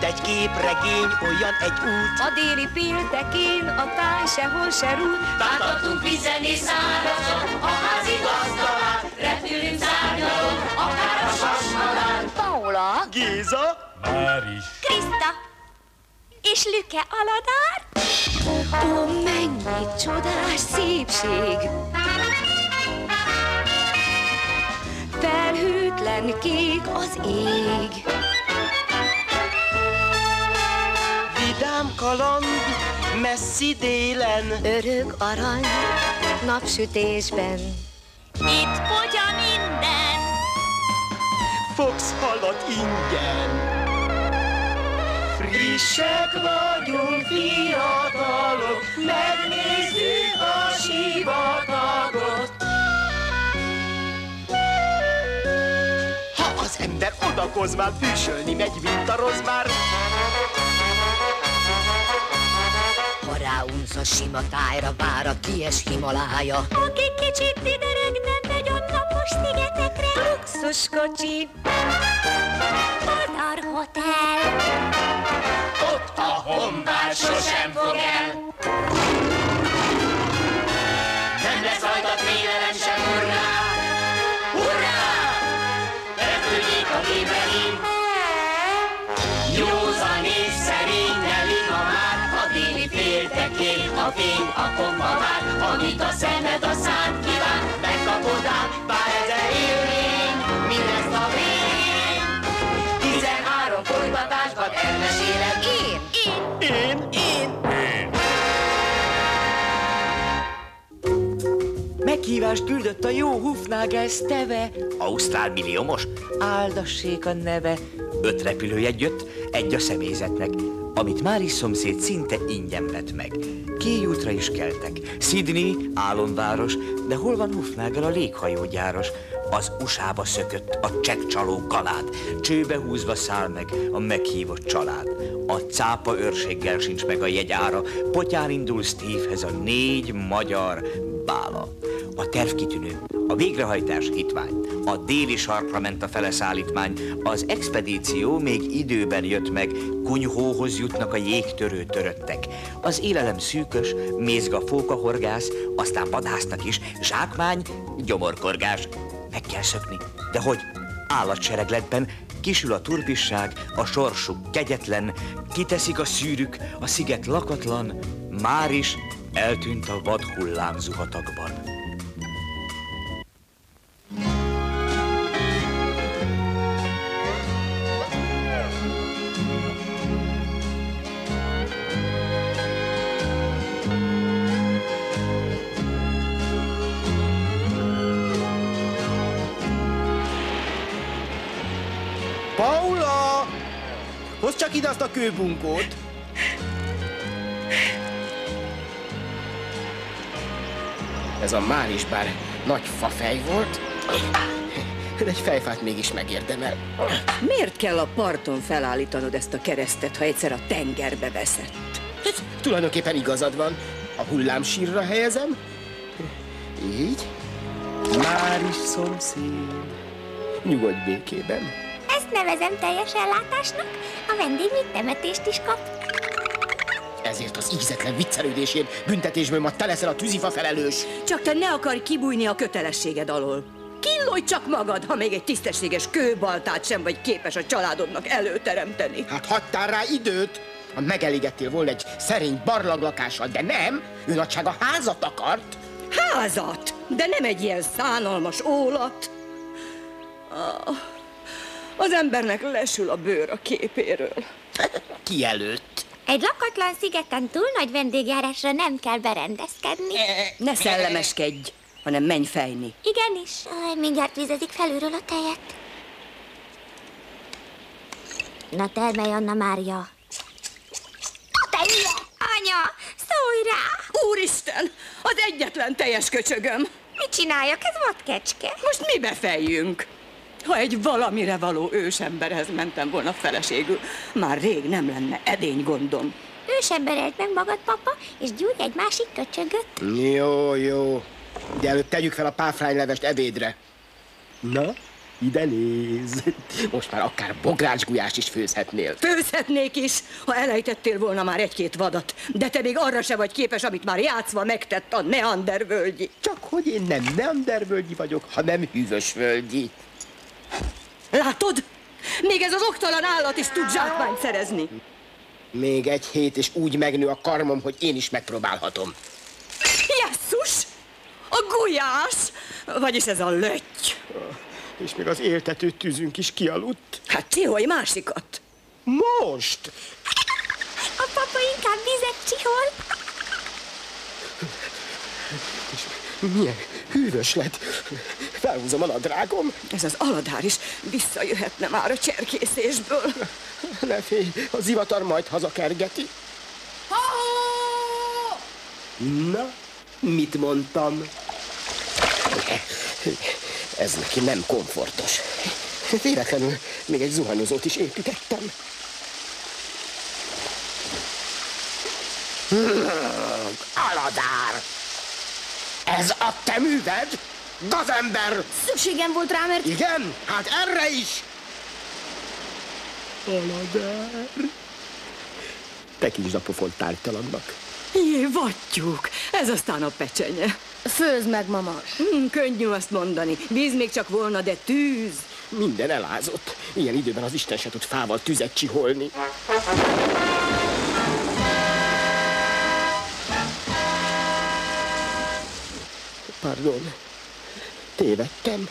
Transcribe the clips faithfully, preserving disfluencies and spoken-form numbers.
egy képregény, olyan egy út. A déli péntekén a táj sehol se rút. Bántatunk vizen és szárazon, a házi gazdalán, repülünk, szárnyalunk, akár a sasmadán. Paula, Géza, Máris, Kriszta és Lüke Aladár. Ó, mennyi csodás szépség! Felhőtlen kék az ég. vidám kaland, messzi délen. Örök arany napsütésben. Itt fogya minden. Fogsz halat ingyen. Frissek vagyunk, fiatalok, megnézzük a sivatagot. Ha az ember oda Kozmán füsölni megy, mint a rozmár. Ha ráunsz a sima tájra, vár a kies Himalája. Aki kicsit didereg, nem megy a napos szigetekre. Luxus kocsi, Madar Hotel. Ott a honvágy sosem fog el. Nem lesz hajtat vélelem sem, hurrá! Hurrá! Repüljék a gépeim. Józan és szerény nelik a már, a déli féltekén a fény a komba vár, amit a szemed a szád kíván, megkapod ám pár ezer élmény, mindezt a végén. Tizenhárom folytatásban elmesélem én, én, Én, én, meghívást küldött a jó Hufnagel Steve. Ausztrál milliómos, áldassék a neve. Öt repülőjegy jött, egy a személyzetnek, amit Máris szomszéd szinte ingyen vett meg. Kiútra is keltek. Sydney, álomváros, de hol van Hufnagel a léghajógyáros? Az u es á-ba szökött a csekkcsaló kalád, csőbe húzva száll meg a meghívott család. A cápa őrséggel sincs meg a jegyára, potyán indul Stevehez a négy magyar bála. A terv kitűnő, a végrehajtás hitvány, a déli sarkra ment a feleszállítmány, az expedíció még időben jött meg, kunyhóhoz jutnak a jégtörő töröttek. Az élelem szűkös, mézga fókahorgász, aztán vadásznak is, zsákmány, gyomorkorgás. Meg kell szökni, de hogy? Állatseregletben kisül a turpisság, a sorsuk kegyetlen, kiteszik a szűrük, a sziget lakatlan, Máris eltűnt a vad hullámzuhatagban. Paula! Hozd csak ide azt a kőbunkót! Ez a Máris bár nagy fafej volt, de egy fejfát mégis megérdemel. Miért kell a parton felállítanod ezt a keresztet, ha egyszer a tengerbe veszett? Hát, tulajdonképpen igazad van. A hullámsírra helyezem. Így. Máris szomszéd. Nyugodj békében. Ezt nevezem teljes ellátásnak, a vendég még temetést is kap. Ezért az ízetlen viccelődésért büntetésből ma te leszel a tűzifa felelős. Csak te ne akarj kibújni a kötelességed alól. Killolj csak magad, ha még egy tisztességes kőbaltát sem vagy képes a családodnak előteremteni. Hát hagytál rá időt! Ha megelégettél volna egy szerény barlanglakással, de nem, ő nagysága házat akart. Házat, de nem egy ilyen szánalmas ólat. Ah, az embernek lesül a bőr a képéről. Ki előtt? Egy lakatlan szigeten túl nagy vendégjárásra nem kell berendezkedni. Ne szellemeskedj, hanem menj fejni. Igenis. Aj, mindjárt vizezik felülről a tejet. Na termelj, Anna Mária. Te hülye! Anya, szólj rá! Úristen, az egyetlen teljes köcsögöm. Mit csináljak? Ez vadkecske. Most mibe fejjünk? Ha egy valamire való ősemberhez mentem volna feleségül, már rég nem lenne edény gondom. Ősembereld meg magad, papa, és gyújj egy másik köcsögöt. Jó, jó. De előbb tegyük fel a páfránylevest ebédre. Na, ide néz. Most már akár bográcsgulyást is főzhetnél. Főzhetnék is, ha elejtettél volna már egy-két vadat. De te még arra se vagy képes, amit már játszva megtett a neandervölgyi. Csak hogy én nem neandervölgyi vagyok, hanem hűvösvölgyi. Látod? Még ez az oktalan állat is tud zsákmányt szerezni. Még egy hét, és úgy megnő a karmom, hogy én is megpróbálhatom. Jesszus! A gulyás! Vagyis ez a lötty. És még az éltető tűzünk is kialudt. Hát csiholj másikat. Most! A papa inkább vizet csihol. És milyen hűvös lett. Felhúzom a nadrágom. Ez az aladár is visszajöhetne már a cserkészésből. Ne félj, a zivatar majd hazakergeti. Na, mit mondtam? Ez neki nem komfortos. Véletlenül még egy zuhanyozót is építettem. Aladár! Ez a te műved? Gazember! Szükségem volt rá, mert... Igen? Hát erre is! Aladár! Tekintsd a pofont tárgytalannak. Jé, vattyúk! Ez aztán a pecsenye. Főzd meg, mama. Hmm, könnyű azt mondani. Víz még csak volna, de tűz. Minden elázott. Ilyen időben az Isten se tud fával tüzet csiholni. Pardon. Tévedtem.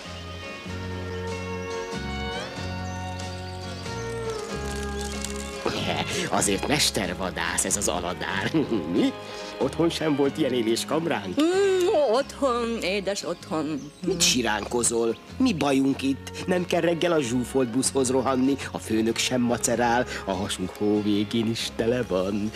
Azért mestervadász ez az aladár. Mi? Otthon sem volt ilyen éléskamránk? Mm, otthon, édes otthon. Mit siránkozol? Mi bajunk itt? Nem kell reggel a zsúfolt buszhoz rohanni, a főnök sem macerál, a hasunk hó végén is tele van.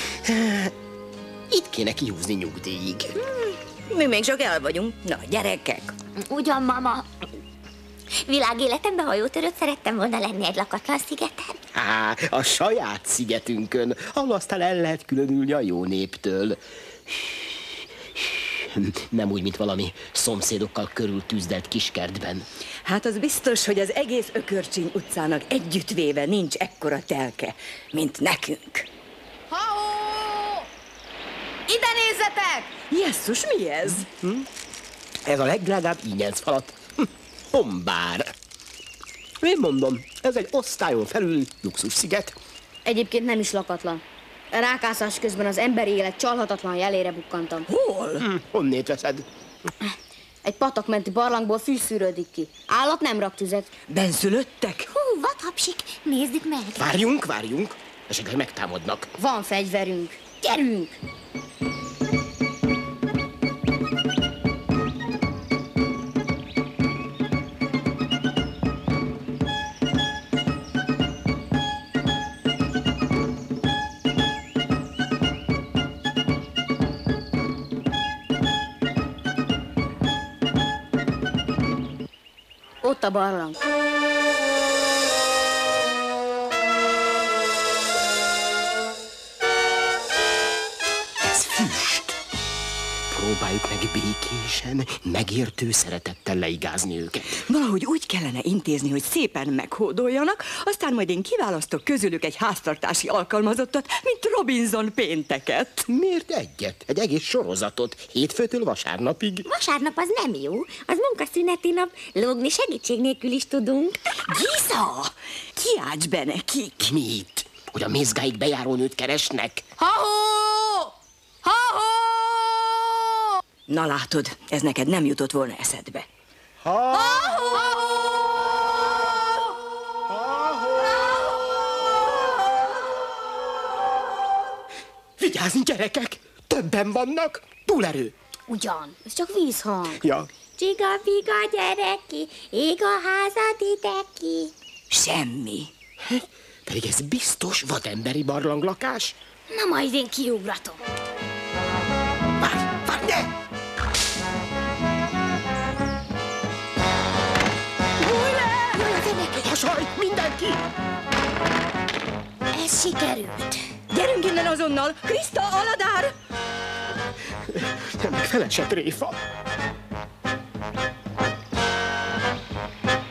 Itt kéne kihúzni nyugdíjig. Mi még csak el vagyunk. Na, gyerekek. Ugyan, mama. Világéletemben hajótörőt szerettem volna lenni egy lakatlan szigeten. Há, a saját szigetünkön, ahol aztán el lehet különülni a jó néptől. Nem úgy, mint valami szomszédokkal körültűzdelt kiskertben. Hát az biztos, hogy az egész Ökörcsiny utcának együttvéve nincs ekkora telke, mint nekünk. Ha-ó! Ide nézzetek! Jesszus, mi ez? Hm? Ez a legdrágább ínyenc-falat. Hm, bombár. Én mondom, ez egy osztályon felül luxussziget. Egyébként nem is lakatlan. A rákászás közben az emberi élet csalhatatlan jelére bukkantam. Hol? Hm, honnét veszed? Egy patakmenti barlangból fű szűrődik ki. Állat nem rak tüzet. Benszülöttek? Hú, vadhapsik, nézzük meg. Várjunk, várjunk. Esetleg megtámadnak. Van fegyverünk. Gyerünk! Ott a barlang. Ez füst. Próbáljuk meg békésen, megértő szeretettel leigázni őket. Valahogy úgy kellene intézni, hogy szépen meghódoljanak, aztán majd én kiválasztok közülük egy háztartási alkalmazottat, mint Robinson pénteket. Miért egyet? Egy egész sorozatot, hétfőtől vasárnapig. Vasárnap az nem jó, az munkaszüneti nap, lógni segítség nélkül is tudunk. Giza! Kiálts be nekik! Mit? Hogy a mézgáig bejáró nőt keresnek? Ha-hó! Ha-hó! Na látod, ez neked nem jutott volna eszedbe. Ha! Vigyázni, gyerekek! Többen vannak! Túlerő! Ugyan, ez csak vízhang. Ja. Csiga-biga gyereki, ég a házad ideki. Semmi. Pedig ez biztos vademberi barlanglakás. Na majd én kiugratom. Várj, várj, ne! Hasalj, mindenki! Ez sikerült. Gyerünk innen azonnal! Krista, Aladár! Meg felesett réfa.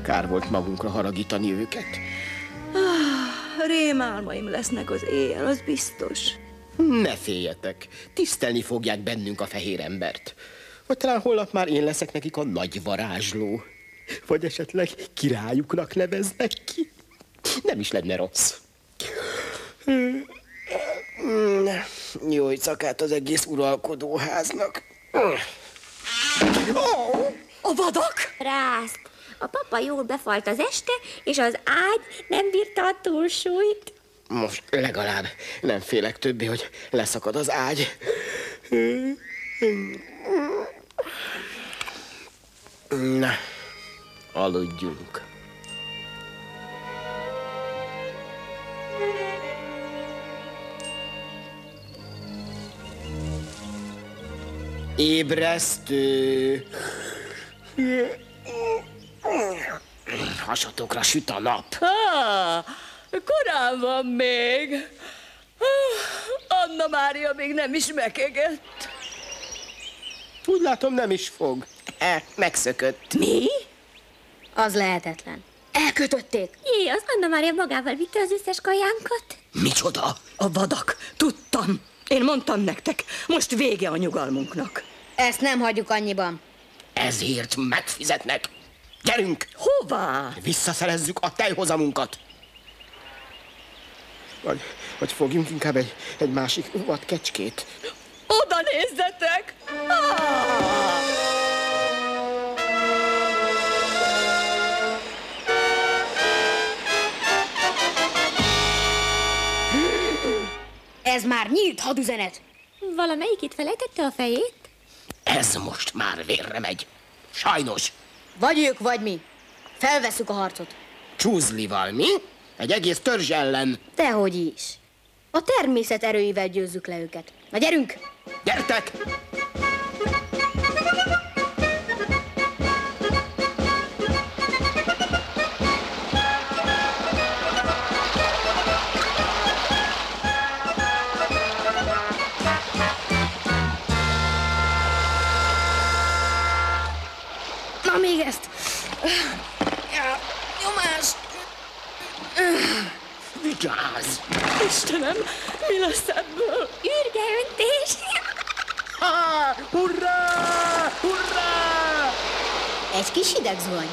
Kár volt magunkra haragítani őket. Ah, rémálmaim lesznek az éjjel, az biztos. Ne féljetek, tisztelni fogják bennünk a fehér embert. Vagy talán holnap már én leszek nekik a nagy varázsló. Vagy esetleg királyuknak neveznek ki. Nem is lenne rossz. Jó szakát az egész uralkodóháznak. A vadak! Rászt, a papa jól befalt az este, és az ágy nem bírta a túlsúlyt. Most legalább nem félek többé, hogy leszakad az ágy. Na, aludjunk. Ébresztő! Hasatokra süt a nap. Ah, korán van még. Ah, Anna Mária még nem is megegett. Úgy látom, nem is fog. E, megszökött. Mi? Az lehetetlen. Elkötötték. Jé, az Anna Mária magával vitte az összes kajánkat. Micsoda? A vadak. Tudtam. Én mondtam nektek, most vége a nyugalmunknak. Ezt nem hagyjuk annyiban. Ezért megfizetnek. Gyerünk! Hová? Visszaszerezzük a tejhozamunkat. Vagy, vagy fogjunk inkább egy, egy másik vadkecskét. Oda nézzetek! Ah! Ez már nyílt hadüzenet. Valamelyik itt felejtette a fejét? Ez most már vérre megy. Sajnos. Vagy ők, vagy mi. Felvesszük a harcot. Csúzlival, mi? Egy egész törzs ellen. Dehogy is. A természet erőivel győzzük le őket. Na gyerünk! Gyertek! Na még ezt! Nyomás! Vigyázz! Istenem, mi lesz ebből? Ürgeöntés! Ha! Hurrá! Hurrá! Egy kis hideg zuhany.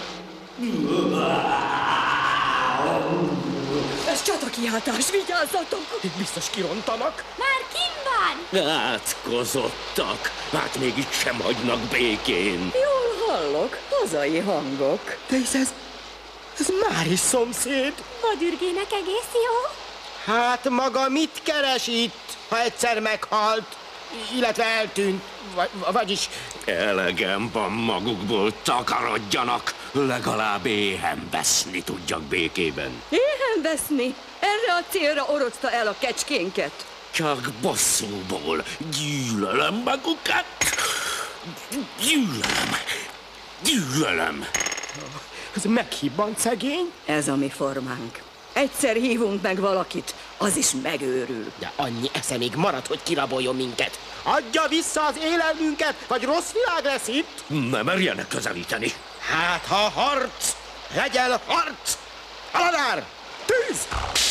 Ez csatakiáltás, vigyázzatok! Biztos kirontanak. Már kinn van! Átkozottak, hát még itt sem hagynak békén. Jól hallok, hazai hangok. De hisz ez, ez Máris szomszéd. Hadürgének egész jó. Hát maga mit keres itt, ha egyszer meghalt, illetve eltűnt, vagy, vagyis... Elegem van magukból, takarodjanak, legalább éhen veszni tudjak békében. Éhen veszni? Erre a célra orocta el a kecskénket. Csak bosszúból gyűlölöm magukat. Gyűlölöm, gyűlölöm. Ez meghibbant szegény. Ez a mi formánk. Egyszer hívunk meg valakit, az is megőrül. De annyi esze még marad, hogy kiraboljon minket. Adja vissza az élelmünket, vagy rossz világ lesz itt. Ne merjenek közelíteni. Hát, ha harc, legyen harc! Aladár! Tűz!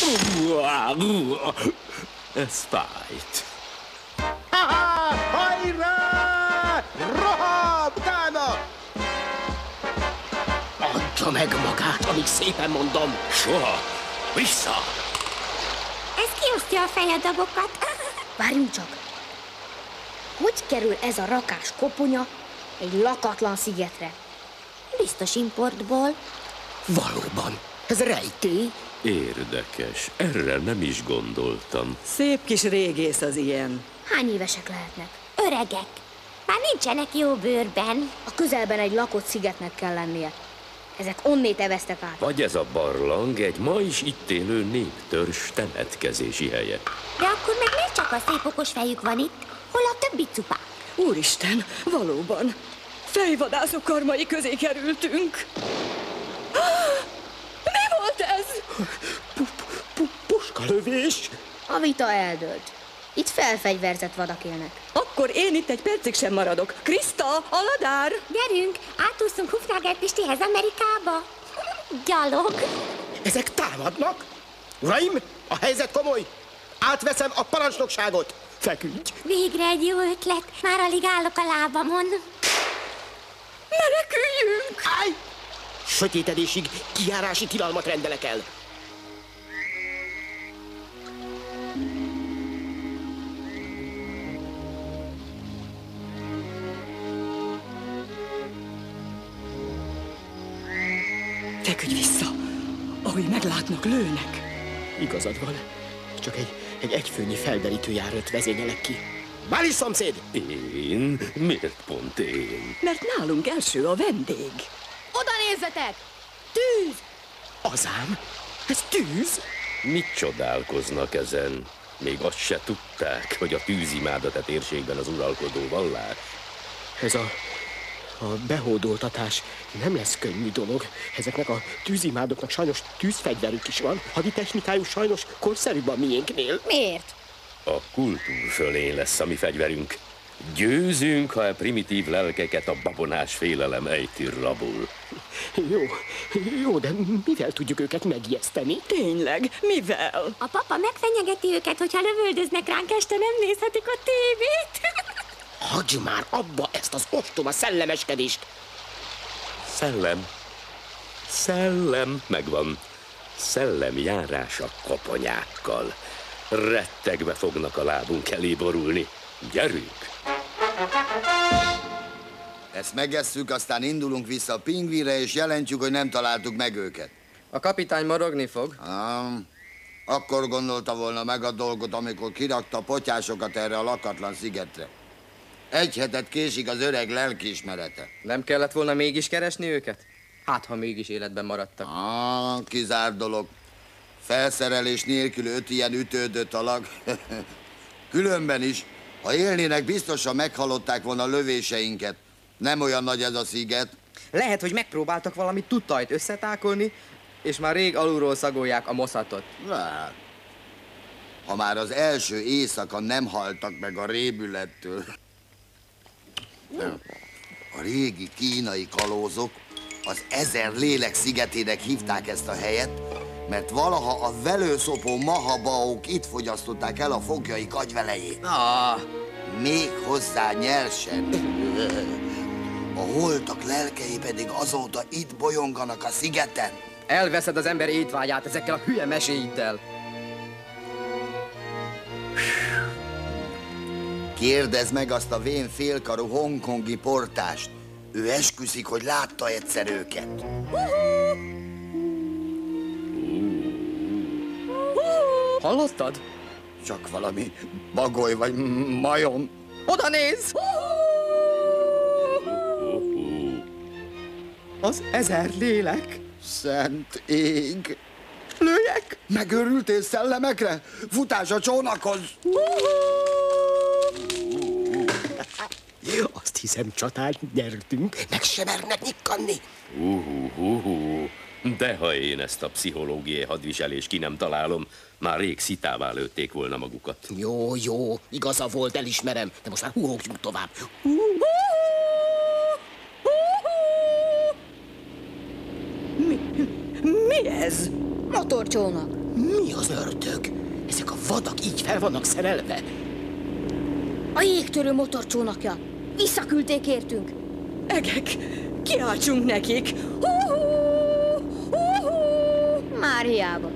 Ez fájt. Ha-ha! Hajrá! Roham! Utána! Adja meg magát, amíg szépen mondom. Soha! Vissza! Ez kiosztja a fejadabokat. Várjunk csak. Hogy kerül ez a rakás koponya egy lakatlan szigetre? Biztos importból. Valóban, ez rejtély. Érdekes, erre nem is gondoltam. Szép kis régész az ilyen. Hány évesek lehetnek? Öregek. Már nincsenek jó bőrben. A közelben egy lakott szigetnek kell lennie. Ezek onnét eveztek át. Vagy ez a barlang egy ma is itt élő néptörzs temetkezési helye. De akkor meg miért csak a szép okos fejük van itt? Hol a többi cupák? Úristen, valóban. Fejvadászok karmai közé kerültünk. Mi volt ez? Puskalövés. A vita eldőlt. Itt felfegyverzett vadak élnek. Akkor én itt egy percig sem maradok. Krista, Aladár! Gyerünk, átúszunk Hufnagel Pistihez Amerikába. Gyalog. Ezek támadnak? Uraim, a helyzet komoly. Átveszem a parancsnokságot. Feküdj. Végre egy jó ötlet. Már alig állok a lábamon. Meneküljünk! Állj! Sötétedésig kijárási tilalmat rendelek el. Feküdj vissza! Ahogy meglátnak, lőnek. Igazad van. Csak egy, egy egyfőnyi felderítő járőt vezényelek ki. Báli szomszéd! Én? Miért pont én? Mert nálunk első a vendég. Oda nézzetek! Tűz! Azám? Ez tűz? Mit csodálkoznak ezen? Még azt se tudták, hogy a tűzimádat a térségben az uralkodó vallás. Ez a, a behódoltatás nem lesz könnyű dolog. Ezeknek a tűzimádoknak sajnos tűzfegyverük is van. Haditechnikájuk sajnos korszerűbb a miénknél. Miért? A kultúr fölén lesz a mi fegyverünk. Győzünk, ha a primitív lelkeket a babonás félelem ejti rabul. Jó, jó, de mivel tudjuk őket megijeszteni? Tényleg, mivel? A papa megfenyegeti őket, hogyha lövöldöznek ránk este, nem nézhetik a tévét. Hagyj már abba ezt az ostoba szellemeskedést! Szellem. Szellem megvan. Szellemjárás a koponyákkal. Rettegve fognak a lábunk elé borulni. Gyerünk! Ezt megesszük, aztán indulunk vissza a pingvinre, és jelentjük, hogy nem találtuk meg őket. A kapitány morogni fog. Ah, akkor gondolta volna meg a dolgot, amikor kirakta a potyásokat erre a lakatlan szigetre. Egy hetet késik az öreg lelkiismerete. Nem kellett volna mégis keresni őket? Hát, ha mégis életben maradtak. Ah, kizárt dolog. Felszerelés nélkül öt ilyen ütődött alag. Különben is, ha élnének, biztosan meghalották volna a lövéseinket. Nem olyan nagy ez a sziget. Lehet, hogy megpróbáltak valami tuttajt összetákolni, és már rég alulról szagolják a moszatot. Hát, ha már az első éjszaka nem haltak meg a rébülettől. A régi kínai kalózok az Ezer Lélek szigetének hívták ezt a helyet, mert valaha a velőszopó mahabaók itt fogyasztották el a fogjaik agyvelejét. Ah. Még hozzá nyersen. A holtak lelkei pedig azóta itt bolyonganak a szigeten. Elveszed az ember étvágyát ezekkel a hülye meséiddel. Kérdezd meg azt a vén félkarú hongkongi portást. Ő esküszik, hogy látta egyszer őket. Hallottad? Csak valami bagoly vagy majom. Oda néz! Az Ezer Lélek. Szent ég! Lőjek! Megőrültél szellemekre? Futás a csónakhoz! Azt hiszem, csatát nyertünk, meg se mernek nyikkanni. Uh-huh-huh. De ha én ezt a pszichológiai hadviselést ki nem találom, már rég szitává lőtték volna magukat. Jó, jó, igaza volt, elismerem, de most már húhogjunk tovább. Mi, mi ez? Motorcsónak. Mi az ördög? Ezek a vadak így fel vannak szerelve. A jégtörő motorcsónakja. Visszaküldték értünk. Egek, kiáltsunk nekik. Hú-hú! Hú-hú! Már hiába.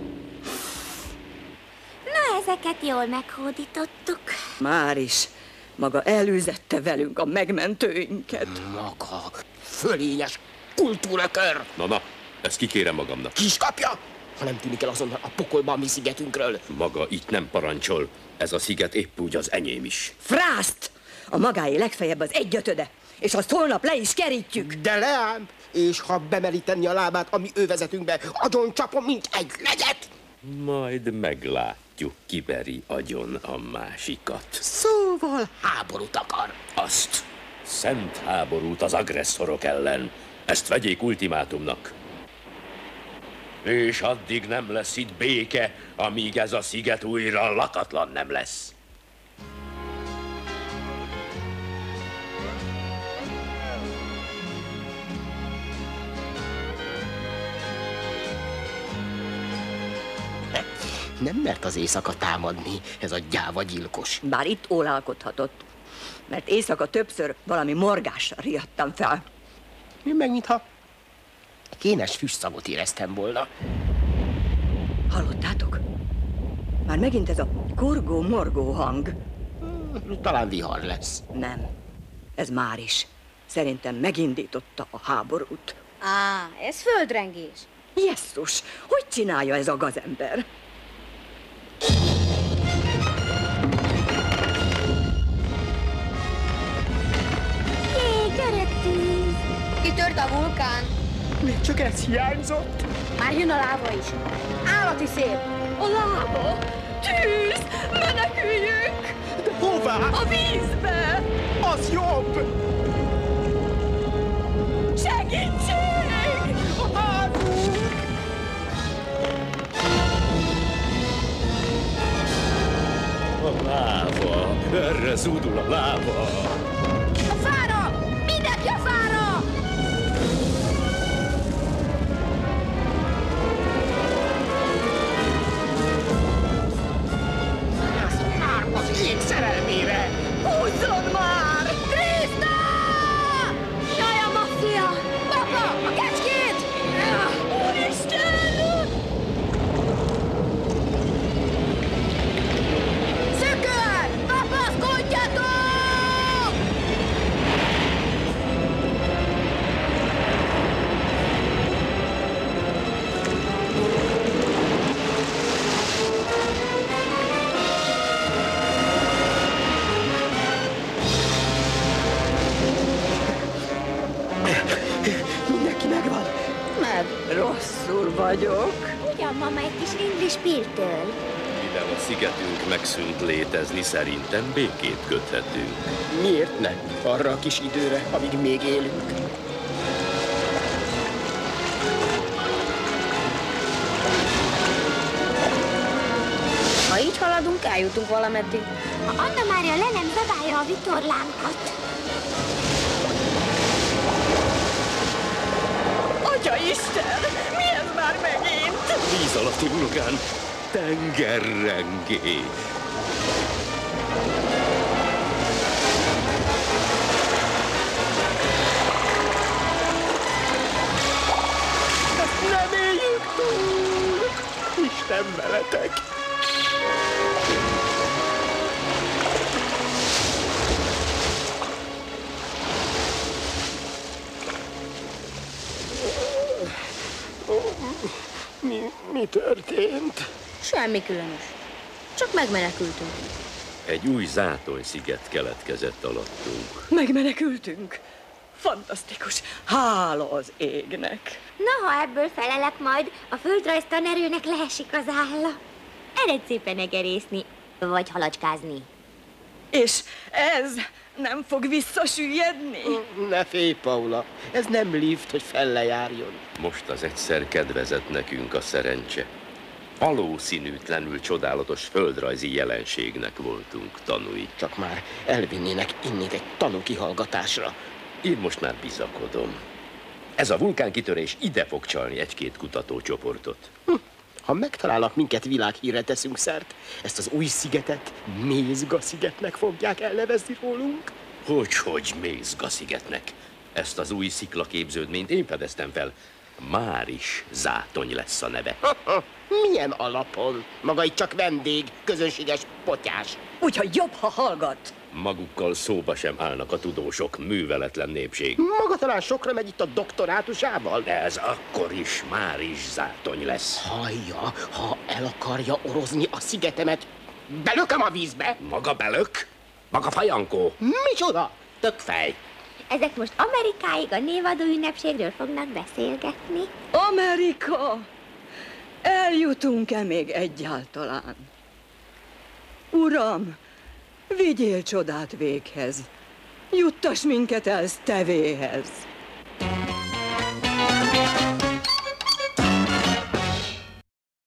Na, ezeket jól meghódítottuk. Már is. Maga elűzette velünk a megmentőinket. Maga, fölényes kultúrakör. Na, na, ezt kikérem magamnak. Ki is kapja, ha nem tűnik el azonnal a pokolba a mi szigetünkről. Maga itt nem parancsol. Ez a sziget épp úgy az enyém is. Frászt! A magáé legfeljebb az egyötöde, és azt holnap le is kerítjük. De leám, és ha bemeríteni a lábát a mi övezetünkbe, agyon csapom, mint egy legyet. Majd meglátjuk, kiberi agyon a másikat. Szóval háborút akar. Azt. Szent háborút az agresszorok ellen. Ezt vegyék ultimátumnak. És addig nem lesz itt béke, amíg ez a sziget újra lakatlan nem lesz. Nem mert az éjszaka támadni, ez a gyáva gyilkos. Bár itt ólálkodhatott, mert éjszaka többször valami morgással riadtam fel. Én meg mintha kénes füstszagot éreztem volna. Hallottátok? Már megint ez a korgó-morgó hang. Talán vihar lesz. Nem, ez már is. Szerintem megindította a háborút. Á, ez földrengés. Jesszus, hogy csinálja ez a gazember? Jé, görög tűz! Kitört a vulkán. Még csak ez hiányzott. Már jön a láva is. Állati szép. A láva! Tűz! Meneküljünk! De hová? A vízbe! Az jobb! Segítség! A házunk! A láva! Erre zúdul a láva! A fára! Mindenki a fára! Az ég szerelmére! Húzzon már! Krista! Jaj, a maffia! Papa, a kecskét! Úristen! Szökő! Kapaszkodjatok! Mindenki megvan. Meg. Rosszul vagyok. Ugyan, mama, egy kis ringlis pírtől. Mivel a szigetünk megszűnt létezni, szerintem békét köthetünk. Miért ne? Arra a kis időre, amíg még élünk. Ha így haladunk, eljutunk valameddig. Ha Anna Mária le nem zabálja a vitorlánkat. Atyaisten! Mi ez már megint? Víz alatti vulkán, tengerrengés. Ezt nem éljük túl! Isten veletek! Mi, mi történt? Semmi különös. Csak megmenekültünk. Egy új zátony-sziget keletkezett alattunk. Megmenekültünk. Fantasztikus. Hála az égnek. Na, ha ebből felelek majd, a földrajz tanerőnek leesik az álla. Eredj szépen egerészni, vagy halacskázni. És ez nem fog visszasüllyedni? Ne félj, Paula. Ez nem lift, hogy fellejárjon. Most az egyszer kedvezett nekünk a szerencse. Valószínűtlenül csodálatos földrajzi jelenségnek voltunk tanúi. Csak már elvinnének innét egy tanúkihallgatásra. Én most már bizakodom. Ez a vulkánkitörés ide fog csalni egy-két kutatócsoportot. Hm. Ha megtalálnak minket, világhírre teszünk szert. Ezt az új szigetet Mézga-szigetnek fogják elnevezni rólunk. Hogyhogy Mézga-szigetnek? Ezt az új sziklaképződményt én fedeztem fel. Már is Zátony lesz a neve. Milyen alapon? Maga itt csak vendég, közönséges potyás. Úgyhogy jobb, ha hallgat. Magukkal szóba sem állnak a tudósok, műveletlen népség. Maga talán sokra megy itt a doktorátusával? De ez akkor is már is Zátony lesz. Hallja, ha el akarja orozni a szigetemet, belököm a vízbe. Maga belök? Maga fajankó? Micsoda? Tökfej. Ezek most Amerikáig a névadó ünnepségről fognak beszélgetni. Amerika! Eljutunk-e még egyáltalán? Uram, vigyél csodát véghez. Juttass minket el Stevéhez.